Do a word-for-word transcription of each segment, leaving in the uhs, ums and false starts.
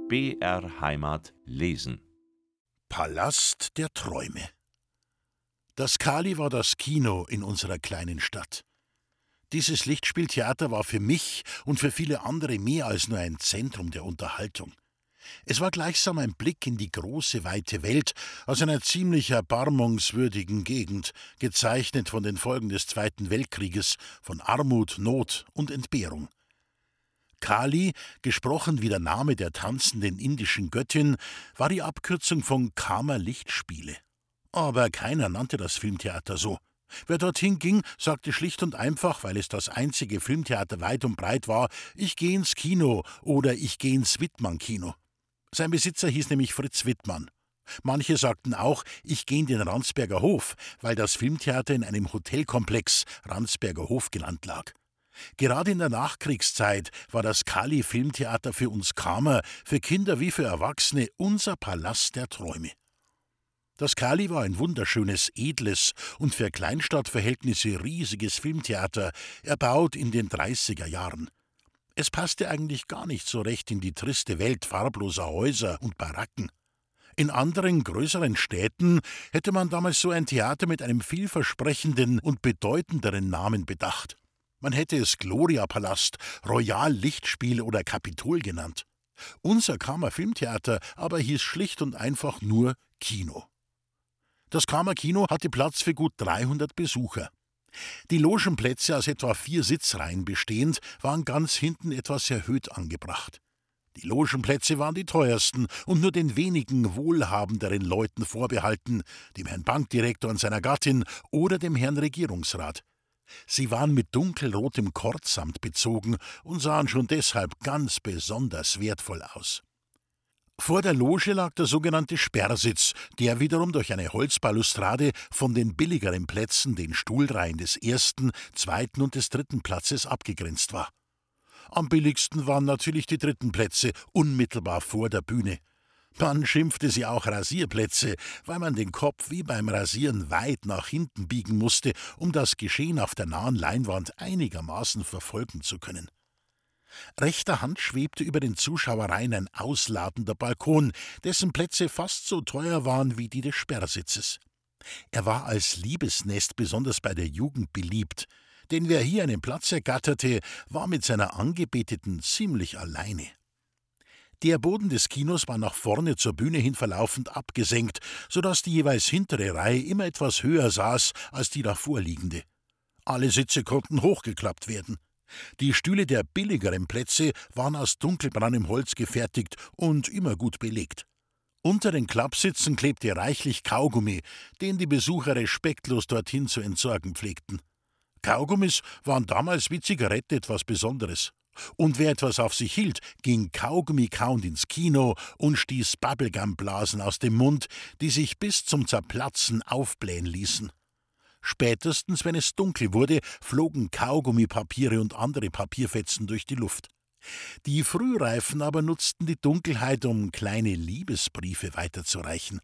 B R Heimat lesen. Palast der Träume. Das Kali war das Kino in unserer kleinen Stadt. Dieses Lichtspieltheater war für mich und für viele andere mehr als nur ein Zentrum der Unterhaltung. Es war gleichsam ein Blick in die große, weite Welt aus einer ziemlich erbarmungswürdigen Gegend, gezeichnet von den Folgen des Zweiten Weltkrieges, von Armut, Not und Entbehrung. Kali, gesprochen wie der Name der tanzenden indischen Göttin, war die Abkürzung von Kama Lichtspiele. Aber keiner nannte das Filmtheater so. Wer dorthin ging, sagte schlicht und einfach, weil es das einzige Filmtheater weit und breit war, ich gehe ins Kino oder ich gehe ins Wittmann-Kino. Sein Besitzer hieß nämlich Fritz Wittmann. Manche sagten auch, ich gehe in den Ransberger Hof, weil das Filmtheater in einem Hotelkomplex Ransberger Hof genannt lag. Gerade in der Nachkriegszeit war das Kali-Filmtheater für uns Kamer, für Kinder wie für Erwachsene, unser Palast der Träume. Das Kali war ein wunderschönes, edles und für Kleinstadtverhältnisse riesiges Filmtheater, erbaut in den dreißiger Jahren. Es passte eigentlich gar nicht so recht in die triste Welt farbloser Häuser und Baracken. In anderen, größeren Städten hätte man damals so ein Theater mit einem vielversprechenden und bedeutenderen Namen bedacht. Man hätte es Gloria-Palast, Royal Lichtspiel oder Kapitol genannt. Unser Kamer Filmtheater aber hieß schlicht und einfach nur Kino. Das Kamer Kino hatte Platz für gut dreihundert Besucher. Die Logenplätze, aus etwa vier Sitzreihen bestehend, waren ganz hinten etwas erhöht angebracht. Die Logenplätze waren die teuersten und nur den wenigen wohlhabenderen Leuten vorbehalten, dem Herrn Bankdirektor und seiner Gattin oder dem Herrn Regierungsrat. Sie waren mit dunkelrotem Kordsamt bezogen und sahen schon deshalb ganz besonders wertvoll aus. Vor der Loge lag der sogenannte Sperrsitz, der wiederum durch eine Holzbalustrade von den billigeren Plätzen, den Stuhlreihen des ersten, zweiten und des dritten Platzes abgegrenzt war. Am billigsten waren natürlich die dritten Plätze, unmittelbar vor der Bühne. Man schimpfte sie auch Rasierplätze, weil man den Kopf wie beim Rasieren weit nach hinten biegen musste, um das Geschehen auf der nahen Leinwand einigermaßen verfolgen zu können. Rechter Hand schwebte über den Zuschauereien ein ausladender Balkon, dessen Plätze fast so teuer waren wie die des Sperrsitzes. Er war als Liebesnest besonders bei der Jugend beliebt, denn wer hier einen Platz ergatterte, war mit seiner Angebeteten ziemlich alleine. Der Boden des Kinos war nach vorne zur Bühne hin verlaufend abgesenkt, so dass die jeweils hintere Reihe immer etwas höher saß als die davorliegende. Alle Sitze konnten hochgeklappt werden. Die Stühle der billigeren Plätze waren aus dunkelbraunem Holz gefertigt und immer gut belegt. Unter den Klappsitzen klebte reichlich Kaugummi, den die Besucher respektlos dorthin zu entsorgen pflegten. Kaugummis waren damals wie Zigaretten etwas Besonderes. Und wer etwas auf sich hielt, ging Kaugummi-kauend ins Kino und stieß Bubblegum-Blasen aus dem Mund, die sich bis zum Zerplatzen aufblähen ließen. Spätestens, wenn es dunkel wurde, flogen Kaugummipapiere und andere Papierfetzen durch die Luft. Die Frühreifen aber nutzten die Dunkelheit, um kleine Liebesbriefe weiterzureichen.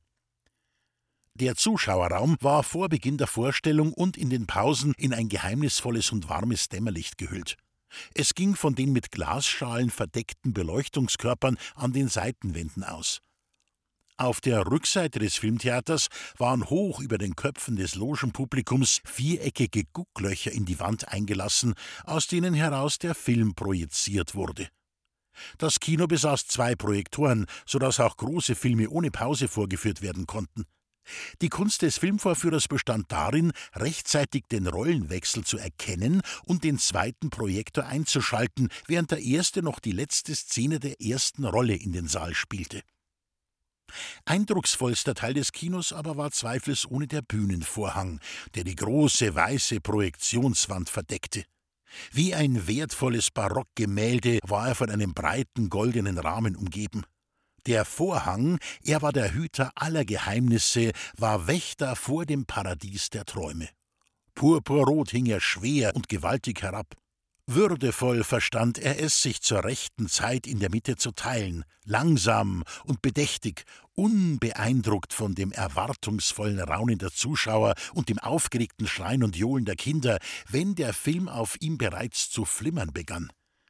Der Zuschauerraum war vor Beginn der Vorstellung und in den Pausen in ein geheimnisvolles und warmes Dämmerlicht gehüllt. Es ging von den mit Glasschalen verdeckten Beleuchtungskörpern an den Seitenwänden aus. Auf der Rückseite des Filmtheaters waren hoch über den Köpfen des Logenpublikums viereckige Gucklöcher in die Wand eingelassen, aus denen heraus der Film projiziert wurde. Das Kino besaß zwei Projektoren, sodass auch große Filme ohne Pause vorgeführt werden konnten. Die Kunst des Filmvorführers bestand darin, rechtzeitig den Rollenwechsel zu erkennen und den zweiten Projektor einzuschalten, während der erste noch die letzte Szene der ersten Rolle in den Saal spielte. Eindrucksvollster Teil des Kinos aber war zweifelsohne der Bühnenvorhang, der die große weiße Projektionswand verdeckte. Wie ein wertvolles Barockgemälde war er von einem breiten goldenen Rahmen umgeben. Der Vorhang, er war der Hüter aller Geheimnisse, war Wächter vor dem Paradies der Träume. Purpurrot hing er schwer und gewaltig herab. Würdevoll verstand er es, sich zur rechten Zeit in der Mitte zu teilen, langsam und bedächtig, unbeeindruckt von dem erwartungsvollen Raunen der Zuschauer und dem aufgeregten Schreien und Johlen der Kinder, wenn der Film auf ihm bereits zu flimmern begann.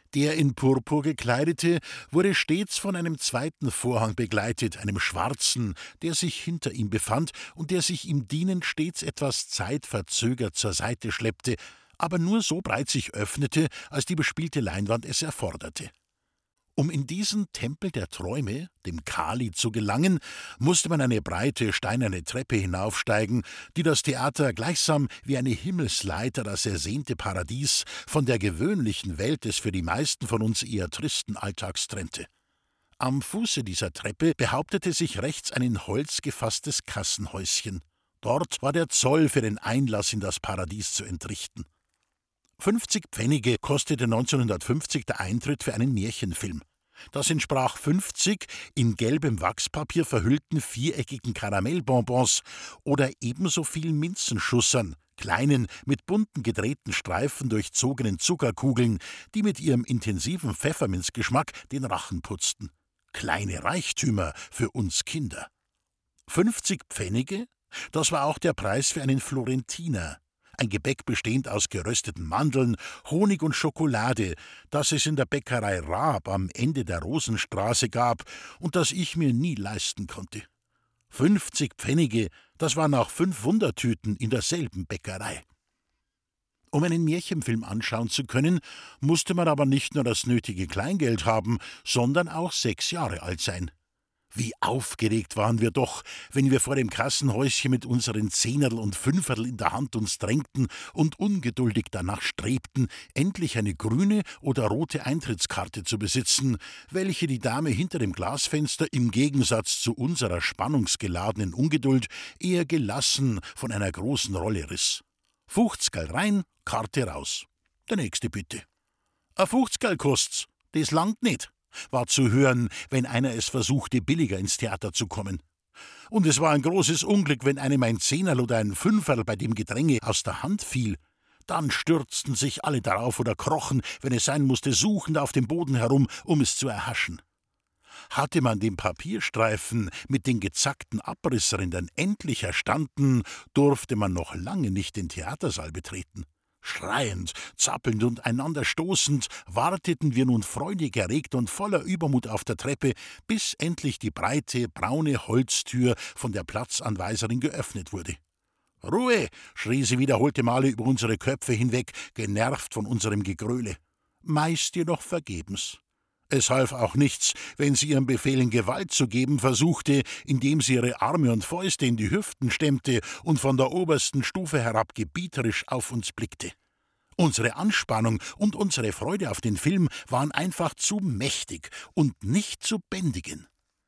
Der in Purpur gekleidete wurde stets von einem zweiten Vorhang begleitet, einem schwarzen, der sich hinter ihm befand und der sich ihm dienend stets etwas zeitverzögert zur Seite schleppte, aber nur so breit sich öffnete, als die bespielte Leinwand es erforderte. Um in diesen Tempel der Träume, dem Kali, zu gelangen, musste man eine breite, steinerne Treppe hinaufsteigen, die das Theater gleichsam wie eine Himmelsleiter das ersehnte Paradies von der gewöhnlichen Welt des für die meisten von uns eher tristen Alltags trennte. Am Fuße dieser Treppe behauptete sich rechts ein in Holz gefasstes Kassenhäuschen. Dort war der Zoll für den Einlass in das Paradies zu entrichten. fünfzig Pfennige kostete neunzehnhundertfünfzig der Eintritt für einen Märchenfilm. Das entsprach fünfzig in gelbem Wachspapier verhüllten viereckigen Karamellbonbons oder ebenso viel Minzenschussern, kleinen, mit bunten gedrehten Streifen durchzogenen Zuckerkugeln, die mit ihrem intensiven Pfefferminzgeschmack den Rachen putzten. Kleine Reichtümer für uns Kinder. fünfzig Pfennige? Das war auch der Preis für einen Florentiner. Ein Gebäck bestehend aus gerösteten Mandeln, Honig und Schokolade, das es in der Bäckerei Raab am Ende der Rosenstraße gab und das ich mir nie leisten konnte. fünfzig Pfennige, das waren auch fünf Wundertüten in derselben Bäckerei. Um einen Märchenfilm anschauen zu können, musste man aber nicht nur das nötige Kleingeld haben, sondern auch sechs Jahre alt sein. Wie aufgeregt waren wir doch, wenn wir vor dem Kassenhäuschen mit unseren Zehnerl und Fünferl in der Hand uns drängten und ungeduldig danach strebten, endlich eine grüne oder rote Eintrittskarte zu besitzen, welche die Dame hinter dem Glasfenster im Gegensatz zu unserer spannungsgeladenen Ungeduld eher gelassen von einer großen Rolle riss. Fuchzgerl rein, Karte raus. Der nächste bitte. A Fuchzgerl kost's, das langt nicht, war zu hören, wenn einer es versuchte, billiger ins Theater zu kommen. Und es war ein großes Unglück, wenn einem ein Zehnerl oder ein Fünferl bei dem Gedränge aus der Hand fiel. Dann stürzten sich alle darauf oder krochen, wenn es sein musste, suchend auf dem Boden herum, um es zu erhaschen. Hatte man den Papierstreifen mit den gezackten Abrissrändern endlich erstanden, durfte man noch lange nicht den Theatersaal betreten. Schreiend, zappelnd und einander stoßend warteten wir nun freudig erregt und voller Übermut auf der Treppe, bis endlich die breite, braune Holztür von der Platzanweiserin geöffnet wurde. »Ruhe!« schrie sie wiederholte Male über unsere Köpfe hinweg, genervt von unserem Gegröle. Meist jedoch vergebens. Es half auch nichts, wenn sie ihren Befehlen Gewalt zu geben versuchte, indem sie ihre Arme und Fäuste in die Hüften stemmte und von der obersten Stufe herab gebieterisch auf uns blickte. Unsere Anspannung und unsere Freude auf den Film waren einfach zu mächtig und nicht zu bändigen.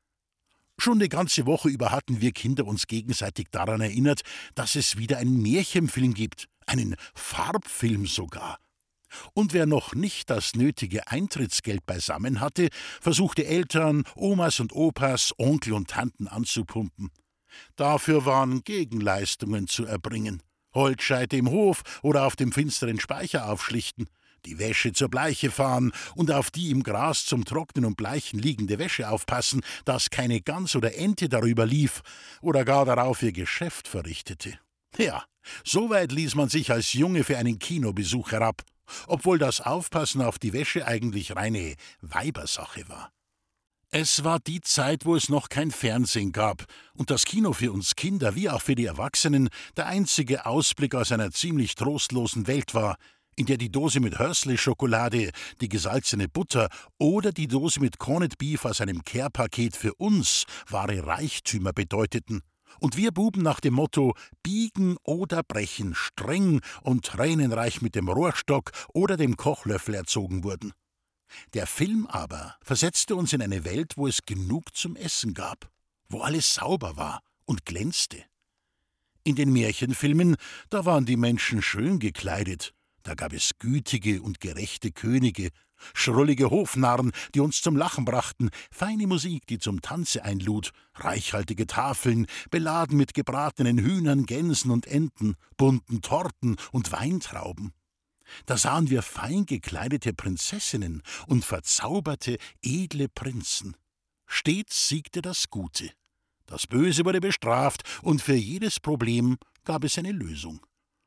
Schon die ganze Woche über hatten wir Kinder uns gegenseitig daran erinnert, dass es wieder einen Märchenfilm gibt, einen Farbfilm sogar. Und wer noch nicht das nötige Eintrittsgeld beisammen hatte, versuchte Eltern, Omas und Opas, Onkel und Tanten anzupumpen. Dafür waren Gegenleistungen zu erbringen. Holzscheite im Hof oder auf dem finsteren Speicher aufschlichten, die Wäsche zur Bleiche fahren und auf die im Gras zum Trocknen und Bleichen liegende Wäsche aufpassen, dass keine Gans oder Ente darüber lief oder gar darauf ihr Geschäft verrichtete. Ja, so weit ließ man sich als Junge für einen Kinobesuch herab, obwohl das Aufpassen auf die Wäsche eigentlich reine Weibersache war. Es war die Zeit, wo es noch kein Fernsehen gab und das Kino für uns Kinder wie auch für die Erwachsenen der einzige Ausblick aus einer ziemlich trostlosen Welt war, in der die Dose mit Hörsli-Schokolade, die gesalzene Butter oder die Dose mit Corned Beef aus einem Care-Paket für uns wahre Reichtümer bedeuteten. Und wir Buben nach dem Motto »Biegen oder brechen« streng und tränenreich mit dem Rohrstock oder dem Kochlöffel erzogen wurden. Der Film aber versetzte uns in eine Welt, wo es genug zum Essen gab, wo alles sauber war und glänzte. In den Märchenfilmen, da waren die Menschen schön gekleidet, da gab es gütige und gerechte Könige, schrullige Hofnarren, die uns zum Lachen brachten, feine Musik, die zum Tanze einlud, reichhaltige Tafeln, beladen mit gebratenen Hühnern, Gänsen und Enten, bunten Torten und Weintrauben. Da sahen wir fein gekleidete Prinzessinnen und verzauberte, edle Prinzen. Stets siegte das Gute. Das Böse wurde bestraft und für jedes Problem gab es eine Lösung.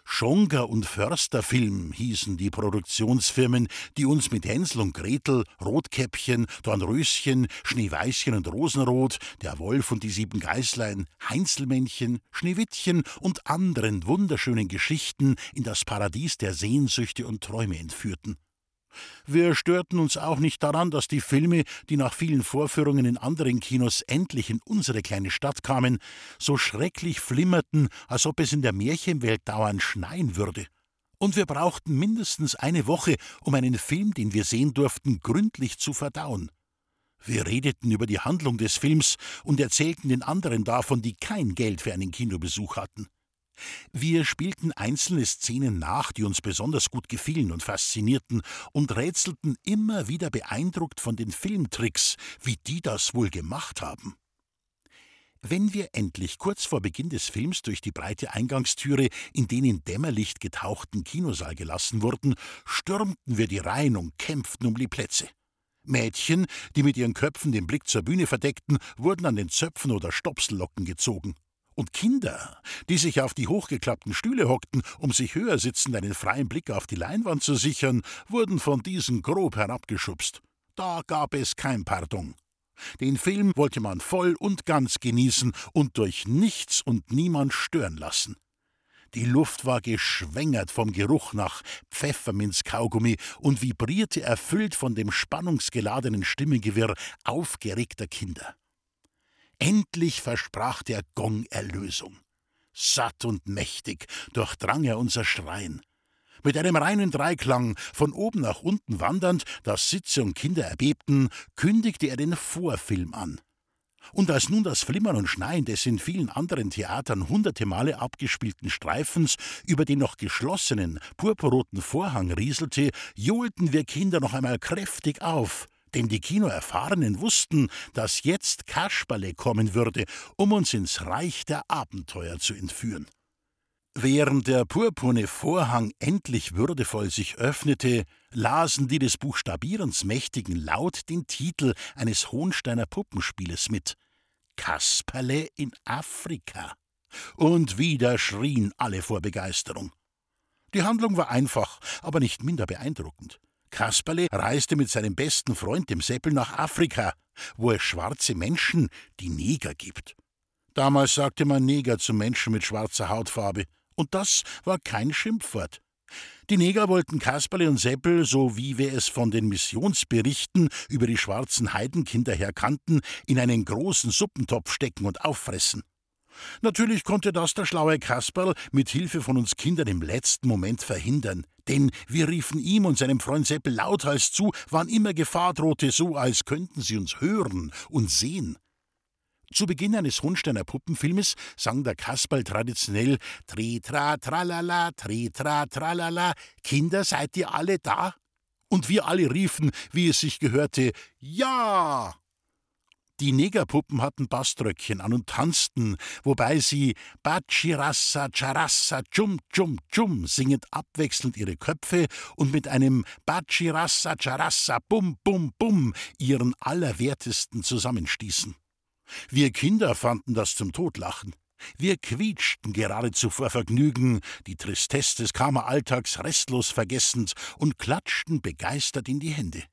Schonga und Förster Film hießen die Produktionsfirmen, die uns mit Hänsel und Gretel, Rotkäppchen, Dornröschen, Schneeweißchen und Rosenrot, der Wolf und die sieben Geißlein, Heinzelmännchen, Schneewittchen und anderen wunderschönen Geschichten in das Paradies der Sehnsüchte und Träume entführten. Wir störten uns auch nicht daran, dass die Filme, die nach vielen Vorführungen in anderen Kinos endlich in unsere kleine Stadt kamen, so schrecklich flimmerten, als ob es in der Märchenwelt dauernd schneien würde. Und wir brauchten mindestens eine Woche, um einen Film, den wir sehen durften, gründlich zu verdauen. Wir redeten über die Handlung des Films und erzählten den anderen davon, die kein Geld für einen Kinobesuch hatten. Wir spielten einzelne Szenen nach, die uns besonders gut gefielen und faszinierten, und rätselten immer wieder beeindruckt von den Filmtricks, wie die das wohl gemacht haben. Wenn wir endlich kurz vor Beginn des Films durch die breite Eingangstüre in den in Dämmerlicht getauchten Kinosaal gelassen wurden, stürmten wir die Reihen und kämpften um die Plätze. Mädchen, die mit ihren Köpfen den Blick zur Bühne verdeckten, wurden an den Zöpfen oder Stopsellocken gezogen. Und Kinder, die sich auf die hochgeklappten Stühle hockten, um sich höher sitzend einen freien Blick auf die Leinwand zu sichern, wurden von diesen grob herabgeschubst. Da gab es kein Pardon. Den Film wollte man voll und ganz genießen und durch nichts und niemand stören lassen. Die Luft war geschwängert vom Geruch nach Pfefferminzkaugummi und vibrierte erfüllt von dem spannungsgeladenen Stimmengewirr aufgeregter Kinder. Endlich versprach der Gong Erlösung. Satt und mächtig durchdrang er unser Schreien. Mit einem reinen Dreiklang, von oben nach unten wandernd, dass Sitze und Kinder erbebten, kündigte er den Vorfilm an. Und als nun das Flimmern und Schneien des in vielen anderen Theatern hunderte Male abgespielten Streifens über den noch geschlossenen, purpurroten Vorhang rieselte, johlten wir Kinder noch einmal kräftig auf. Denn die Kinoerfahrenen wussten, dass jetzt Kasperle kommen würde, um uns ins Reich der Abenteuer zu entführen. Während der purpurne Vorhang endlich würdevoll sich öffnete, lasen die des Buchstabierens Mächtigen laut den Titel eines Hohnsteiner Puppenspieles mit: Kasperle in Afrika. Und wieder schrien alle vor Begeisterung. Die Handlung war einfach, aber nicht minder beeindruckend. Kasperle reiste mit seinem besten Freund, dem Seppel, nach Afrika, wo es schwarze Menschen, die Neger, gibt. Damals sagte man Neger zu Menschen mit schwarzer Hautfarbe, und das war kein Schimpfwort. Die Neger wollten Kasperle und Seppel, so wie wir es von den Missionsberichten über die schwarzen Heidenkinder her kannten, in einen großen Suppentopf stecken und auffressen. Natürlich konnte das der schlaue Kasperl mit Hilfe von uns Kindern im letzten Moment verhindern, denn wir riefen ihm und seinem Freund Seppel lauthals zu, wann immer Gefahr drohte, so als könnten sie uns hören und sehen. Zu Beginn eines Hohnsteiner Puppenfilmes sang der Kasperl traditionell Tri-tra-tralala, Tri-tra-tralala, Kinder, seid ihr alle da? Und wir alle riefen, wie es sich gehörte, Ja! Die Negerpuppen hatten Baströckchen an und tanzten, wobei sie Bachirassa, Charassa, Tschum, Tschum, Tschum singend abwechselnd ihre Köpfe und mit einem Bachirassa, Charassa, Bum, Bum, Bum ihren Allerwertesten zusammenstießen. Wir Kinder fanden das zum Totlachen. Wir quietschten geradezu vor Vergnügen, die Tristesse des Kammeralltags restlos vergessend, und klatschten begeistert in die Hände.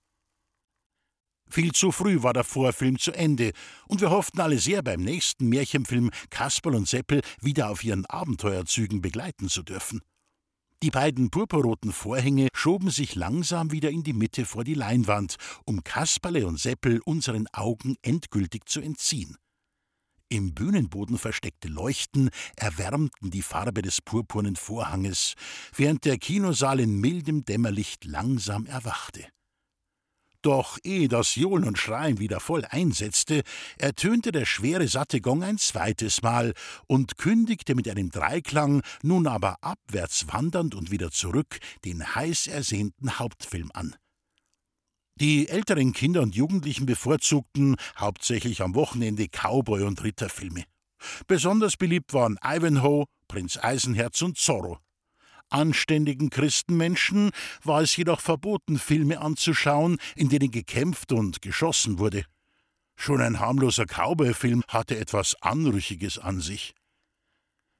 Viel zu früh war der Vorfilm zu Ende, und wir hofften alle sehr, beim nächsten Märchenfilm Kasperl und Seppel wieder auf ihren Abenteuerzügen begleiten zu dürfen. Die beiden purpurroten Vorhänge schoben sich langsam wieder in die Mitte vor die Leinwand, um Kasperle und Seppel unseren Augen endgültig zu entziehen. Im Bühnenboden versteckte Leuchten erwärmten die Farbe des purpurnen Vorhanges, während der Kinosaal in mildem Dämmerlicht langsam erwachte. Doch ehe das Johlen und Schreien wieder voll einsetzte, ertönte der schwere, satte Gong ein zweites Mal und kündigte mit einem Dreiklang, nun aber abwärts wandernd und wieder zurück, den heiß ersehnten Hauptfilm an. Die älteren Kinder und Jugendlichen bevorzugten, hauptsächlich am Wochenende, Cowboy- und Ritterfilme. Besonders beliebt waren Ivanhoe, Prinz Eisenherz und Zorro. Anständigen Christenmenschen war es jedoch verboten, Filme anzuschauen, in denen gekämpft und geschossen wurde. Schon ein harmloser Cowboy-Film hatte etwas Anrüchiges an sich.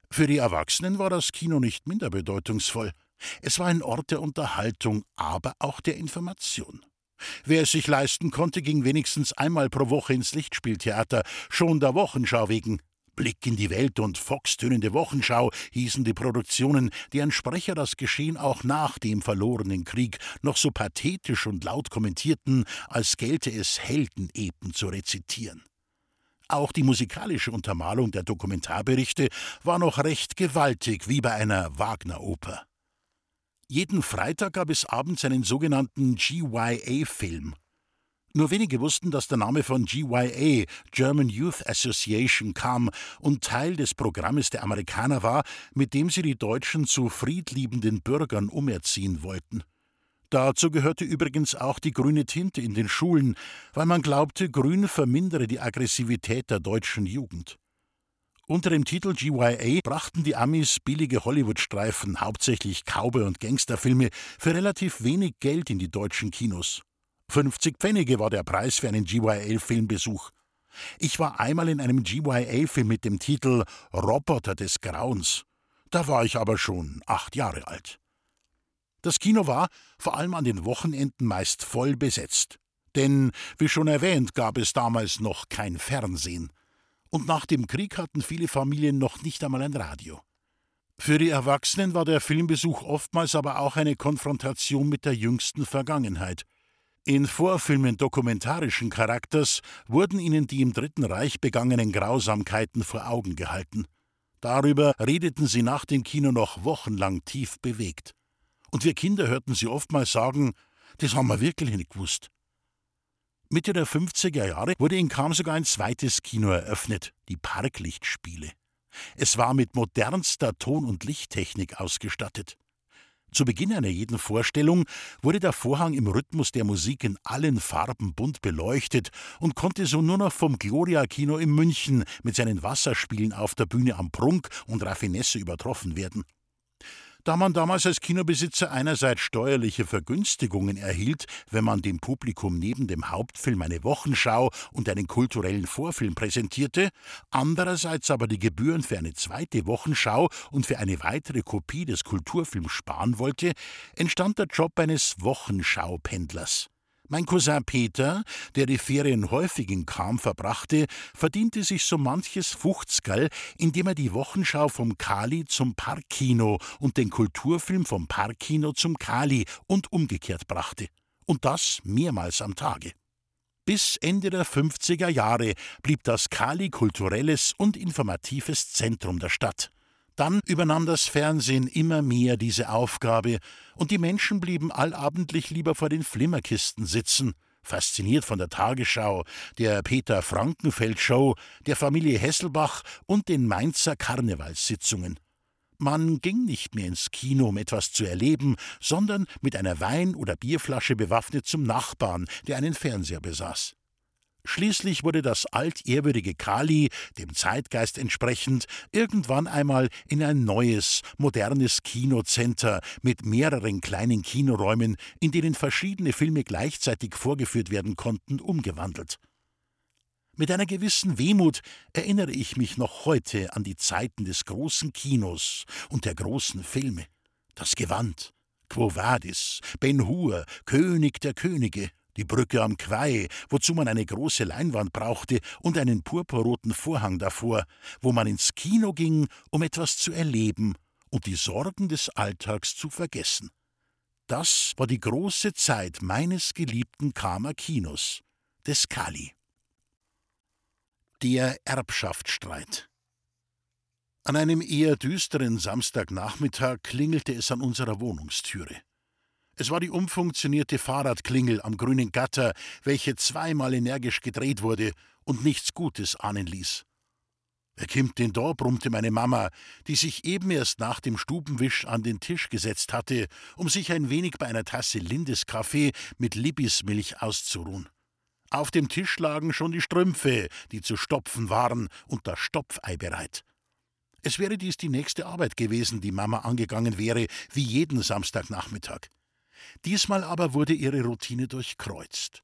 Für die Erwachsenen war das Kino nicht minder bedeutungsvoll. Es war ein Ort der Unterhaltung, aber auch der Information. Wer es sich leisten konnte, ging wenigstens einmal pro Woche ins Lichtspieltheater, schon der Wochenschau wegen. Blick in die Welt und foxtönende Wochenschau hießen die Produktionen, deren Sprecher das Geschehen auch nach dem verlorenen Krieg noch so pathetisch und laut kommentierten, als gelte es Heldenepen zu rezitieren. Auch die musikalische Untermalung der Dokumentarberichte war noch recht gewaltig, wie bei einer Wagner-Oper. Jeden Freitag gab es abends einen sogenannten G Y A-Film. Nur wenige wussten, dass der Name von G Y A, German Youth Association, kam und Teil des Programmes der Amerikaner war, mit dem sie die Deutschen zu friedliebenden Bürgern umerziehen wollten. Dazu gehörte übrigens auch die grüne Tinte in den Schulen, weil man glaubte, Grün vermindere die Aggressivität der deutschen Jugend. Unter dem Titel G Y A brachten die Amis billige Hollywood-Streifen, hauptsächlich Cowboy- und Gangsterfilme, für relativ wenig Geld in die deutschen Kinos. fünfzig Pfennige war der Preis für einen G Y A-Filmbesuch. Ich war einmal in einem G Y A-Film mit dem Titel Roboter des Grauens. Da war ich aber schon acht Jahre alt. Das Kino war, vor allem an den Wochenenden, meist voll besetzt. Denn, wie schon erwähnt, gab es damals noch kein Fernsehen. Und nach dem Krieg hatten viele Familien noch nicht einmal ein Radio. Für die Erwachsenen war der Filmbesuch oftmals aber auch eine Konfrontation mit der jüngsten Vergangenheit. In Vorfilmen dokumentarischen Charakters wurden ihnen die im Dritten Reich begangenen Grausamkeiten vor Augen gehalten. Darüber redeten sie nach dem Kino noch wochenlang tief bewegt. Und wir Kinder hörten sie oftmals sagen, das haben wir wirklich nicht gewusst. Mitte der fünfziger Jahre wurde in Cham sogar ein zweites Kino eröffnet, die Parklichtspiele. Es war mit modernster Ton- und Lichttechnik ausgestattet. Zu Beginn einer jeden Vorstellung wurde der Vorhang im Rhythmus der Musik in allen Farben bunt beleuchtet und konnte so nur noch vom Gloria-Kino in München mit seinen Wasserspielen auf der Bühne am Prunk und Raffinesse übertroffen werden. Da man damals als Kinobesitzer einerseits steuerliche Vergünstigungen erhielt, wenn man dem Publikum neben dem Hauptfilm eine Wochenschau und einen kulturellen Vorfilm präsentierte, andererseits aber die Gebühren für eine zweite Wochenschau und für eine weitere Kopie des Kulturfilms sparen wollte, entstand der Job eines Wochenschaupendlers. Mein Cousin Peter, der die Ferien häufig in Cham verbrachte, verdiente sich so manches Fuchtzgerl, indem er die Wochenschau vom Kali zum Parkkino und den Kulturfilm vom Parkkino zum Kali und umgekehrt brachte. Und das mehrmals am Tage. Bis Ende der fünfziger Jahre blieb das Kali kulturelles und informatives Zentrum der Stadt. Dann übernahm das Fernsehen immer mehr diese Aufgabe und die Menschen blieben allabendlich lieber vor den Flimmerkisten sitzen, fasziniert von der Tagesschau, der Peter-Frankenfeld-Show, der Familie Hesselbach und den Mainzer Karnevalssitzungen. Man ging nicht mehr ins Kino, um etwas zu erleben, sondern mit einer Wein- oder Bierflasche bewaffnet zum Nachbarn, der einen Fernseher besaß. Schließlich wurde das altehrwürdige Kali, dem Zeitgeist entsprechend, irgendwann einmal in ein neues, modernes Kinocenter mit mehreren kleinen Kinoräumen, in denen verschiedene Filme gleichzeitig vorgeführt werden konnten, umgewandelt. Mit einer gewissen Wehmut erinnere ich mich noch heute an die Zeiten des großen Kinos und der großen Filme. Das Gewand, Quo Vadis, Ben Hur, König der Könige, die Brücke am Quai, wozu man eine große Leinwand brauchte und einen purpurroten Vorhang davor, wo man ins Kino ging, um etwas zu erleben und die Sorgen des Alltags zu vergessen. Das war die große Zeit meines geliebten Chamer Kinos, des Kali. Der Erbschaftsstreit. An einem eher düsteren Samstagnachmittag klingelte es an unserer Wohnungstüre. Es war die umfunktionierte Fahrradklingel am grünen Gatter, welche zweimal energisch gedreht wurde und nichts Gutes ahnen ließ. »Wer kimmt denn da?« brummte meine Mama, die sich eben erst nach dem Stubenwisch an den Tisch gesetzt hatte, um sich ein wenig bei einer Tasse Lindeskaffee mit Libismilch auszuruhen. Auf dem Tisch lagen schon die Strümpfe, die zu stopfen waren, und das Stopfei bereit. Es wäre dies die nächste Arbeit gewesen, die Mama angegangen wäre, wie jeden Samstagnachmittag. Diesmal aber wurde ihre Routine durchkreuzt.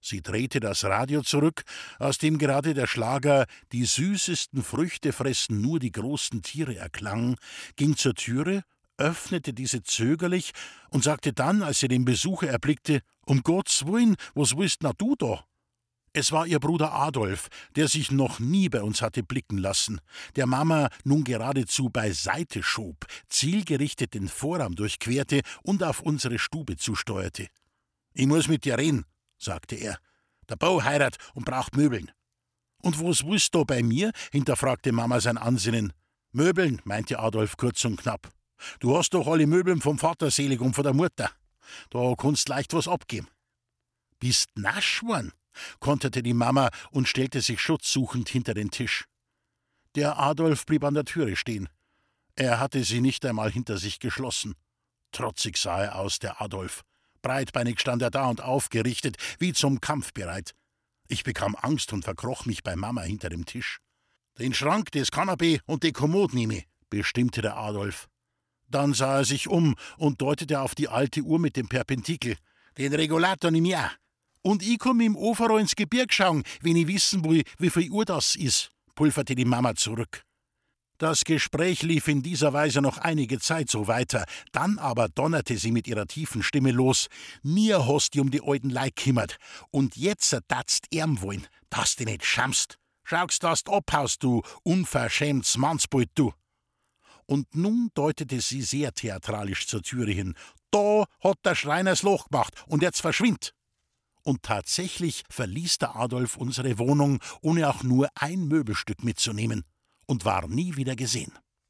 Sie drehte das Radio zurück, aus dem gerade der Schlager »Die süßesten Früchte fressen nur die großen Tiere« erklang, ging zur Türe, öffnete diese zögerlich und sagte dann, als sie den Besucher erblickte, »Um Gottes Willen, was willst na du da?« Es war ihr Bruder Adolf, der sich noch nie bei uns hatte blicken lassen, der Mama nun geradezu beiseite schob, zielgerichtet den Vorraum durchquerte und auf unsere Stube zusteuerte. »Ich muss mit dir reden«, sagte er. »Der Bo heirat und braucht Möbeln.« »Und was willst du bei mir?« hinterfragte Mama sein Ansinnen. »Möbeln«, meinte Adolf kurz und knapp. »Du hast doch alle Möbeln vom Vater selig und von der Mutter. Da kannst leicht was abgeben.« »Bist nasch worden?«, konterte die Mama und stellte sich schutzsuchend hinter den Tisch. Der Adolf blieb an der Türe stehen. Er hatte sie nicht einmal hinter sich geschlossen. Trotzig sah er aus, der Adolf. Breitbeinig stand er da und aufgerichtet, wie zum Kampf bereit. Ich bekam Angst und verkroch mich bei Mama hinter dem Tisch. »Den Schrank, das Kanapee und die Kommode nehme«, bestimmte der Adolf. Dann sah er sich um und deutete auf die alte Uhr mit dem Perpentikel. »Den Regulator nimm ich auch. Und ich komm im Ofero ins Gebirg schauen, wenn ich wissen will, wie viel Uhr das ist«, pulverte die Mama zurück. Das Gespräch lief in dieser Weise noch einige Zeit so weiter, dann aber donnerte sie mit ihrer tiefen Stimme los. »Mir hast die um die alten Leik kümmert, und jetzt datst erm wollen, dass du nicht schamst. Schaust, dass du abhaust, du unverschämtes Mannsbild, du.« Und nun deutete sie sehr theatralisch zur Türe hin. »Da hat der Schreiner das Loch gemacht, und jetzt verschwind!« Und tatsächlich verließ der Adolf unsere Wohnung, ohne auch nur ein Möbelstück mitzunehmen, und war nie wieder gesehen.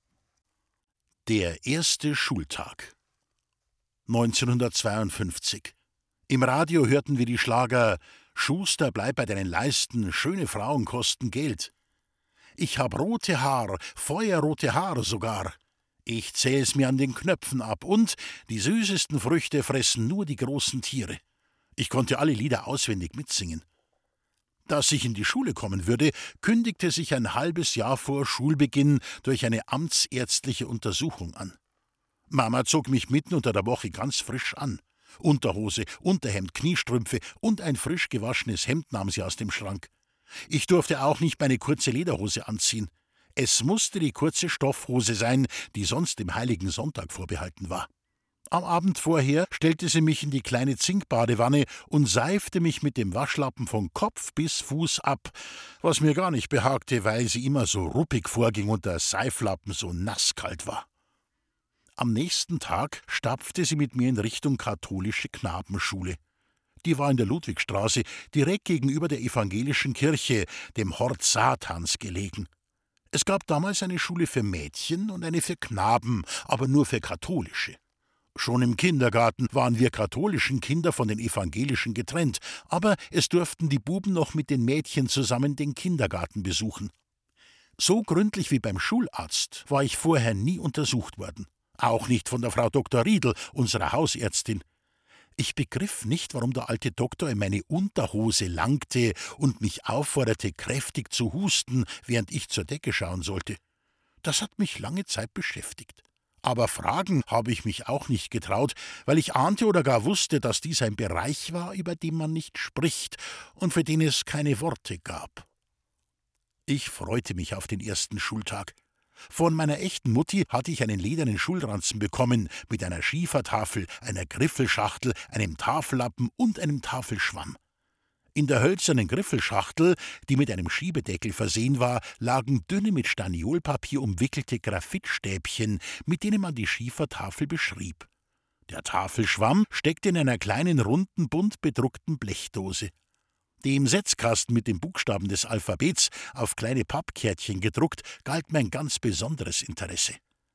Der erste Schultag. neunzehnhundertzweiundfünfzig. Im Radio hörten wir die Schlager »Schuster, bleib bei deinen Leisten, schöne Frauen kosten Geld«. »Ich hab rote Haar, feuerrote Haare sogar. Ich zähl's mir an den Knöpfen ab und die süßesten Früchte fressen nur die großen Tiere.« Ich konnte alle Lieder auswendig mitsingen. Dass ich in die Schule kommen würde, kündigte sich ein halbes Jahr vor Schulbeginn durch eine amtsärztliche Untersuchung an. Mama zog mich mitten unter der Woche ganz frisch an. Unterhose, Unterhemd, Kniestrümpfe und ein frisch gewaschenes Hemd nahm sie aus dem Schrank. Ich durfte auch nicht meine kurze Lederhose anziehen. Es musste die kurze Stoffhose sein, die sonst dem Heiligen Sonntag vorbehalten war. Am Abend vorher stellte sie mich in die kleine Zinkbadewanne und seifte mich mit dem Waschlappen von Kopf bis Fuß ab, was mir gar nicht behagte, weil sie immer so ruppig vorging und der Seiflappen so nasskalt war. Am nächsten Tag stapfte sie mit mir in Richtung katholische Knabenschule. Die war in der Ludwigstraße, direkt gegenüber der evangelischen Kirche, dem Hort Satans, gelegen. Es gab damals eine Schule für Mädchen und eine für Knaben, aber nur für katholische. Schon im Kindergarten waren wir katholischen Kinder von den evangelischen getrennt, aber es durften die Buben noch mit den Mädchen zusammen den Kindergarten besuchen. So gründlich wie beim Schularzt war ich vorher nie untersucht worden. Auch nicht von der Frau Doktor Riedl, unserer Hausärztin. Ich begriff nicht, warum der alte Doktor in meine Unterhose langte und mich aufforderte, kräftig zu husten, während ich zur Decke schauen sollte. Das hat mich lange Zeit beschäftigt. Aber fragen habe ich mich auch nicht getraut, weil ich ahnte oder gar wusste, dass dies ein Bereich war, über den man nicht spricht und für den es keine Worte gab. Ich freute mich auf den ersten Schultag. Von meiner echten Mutti hatte ich einen ledernen Schulranzen bekommen, mit einer Schiefertafel, einer Griffelschachtel, einem Tafellappen und einem Tafelschwamm. In der hölzernen Griffelschachtel, die mit einem Schiebedeckel versehen war, lagen dünne mit Staniolpapier umwickelte Graphitstäbchen, mit denen man die Schiefertafel beschrieb. Der Tafelschwamm steckte in einer kleinen, runden, bunt bedruckten Blechdose. Dem Setzkasten mit den Buchstaben des Alphabets auf kleine Pappkärtchen gedruckt, galt mein ganz besonderes Interesse.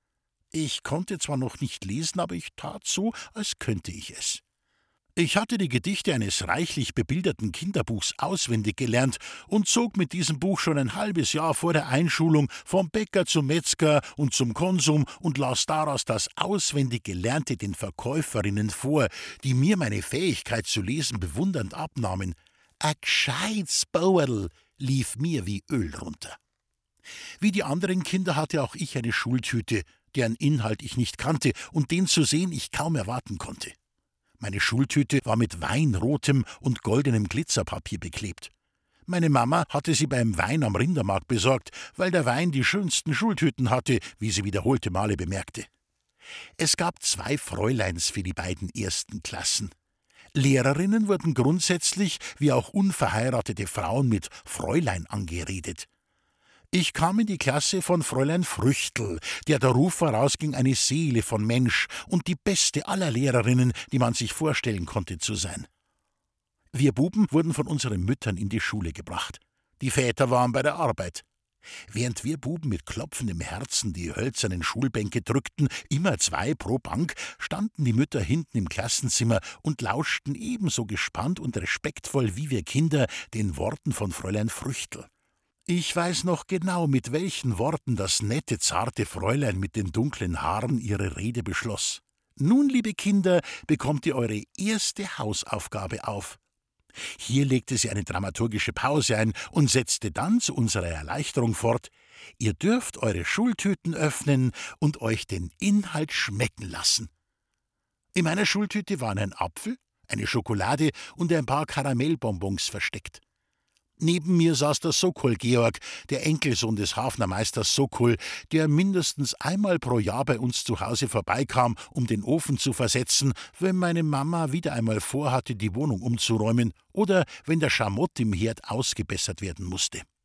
Ich konnte zwar noch nicht lesen, aber ich tat so, als könnte ich es. Ich hatte die Gedichte eines reichlich bebilderten Kinderbuchs auswendig gelernt und zog mit diesem Buch schon ein halbes Jahr vor der Einschulung vom Bäcker zum Metzger und zum Konsum und las daraus das auswendig Gelernte den Verkäuferinnen vor, die mir meine Fähigkeit zu lesen bewundernd abnahmen. »A g'scheites Bauerl«, lief mir wie Öl runter. Wie die anderen Kinder hatte auch ich eine Schultüte, deren Inhalt ich nicht kannte und den zu sehen ich kaum erwarten konnte. Meine Schultüte war mit weinrotem und goldenem Glitzerpapier beklebt. Meine Mama hatte sie beim Wein am Rindermarkt besorgt, weil der Wein die schönsten Schultüten hatte, wie sie wiederholte Male bemerkte. Es gab zwei Fräuleins für die beiden ersten Klassen. Lehrerinnen wurden grundsätzlich, wie auch unverheiratete Frauen, mit Fräulein angeredet. Ich kam in die Klasse von Fräulein Früchtl, der der Ruf vorausging, eine Seele von Mensch und die beste aller Lehrerinnen, die man sich vorstellen konnte zu sein. Wir Buben wurden von unseren Müttern in die Schule gebracht. Die Väter waren bei der Arbeit. Während wir Buben mit klopfendem Herzen die hölzernen Schulbänke drückten, immer zwei pro Bank, standen die Mütter hinten im Klassenzimmer und lauschten ebenso gespannt und respektvoll wie wir Kinder den Worten von Fräulein Früchtl. Ich weiß noch genau, mit welchen Worten das nette, zarte Fräulein mit den dunklen Haaren ihre Rede beschloss. »Nun, liebe Kinder, bekommt ihr eure erste Hausaufgabe auf.« Hier legte sie eine dramaturgische Pause ein und setzte dann zu unserer Erleichterung fort: »Ihr dürft eure Schultüten öffnen und euch den Inhalt schmecken lassen.« In meiner Schultüte waren ein Apfel, eine Schokolade und ein paar Karamellbonbons versteckt. Neben mir saß der Sokol Georg, der Enkelsohn des Hafnermeisters Sokol, der mindestens einmal pro Jahr bei uns zu Hause vorbeikam, um den Ofen zu versetzen, wenn meine Mama wieder einmal vorhatte, die Wohnung umzuräumen oder wenn der Schamott im Herd ausgebessert werden musste.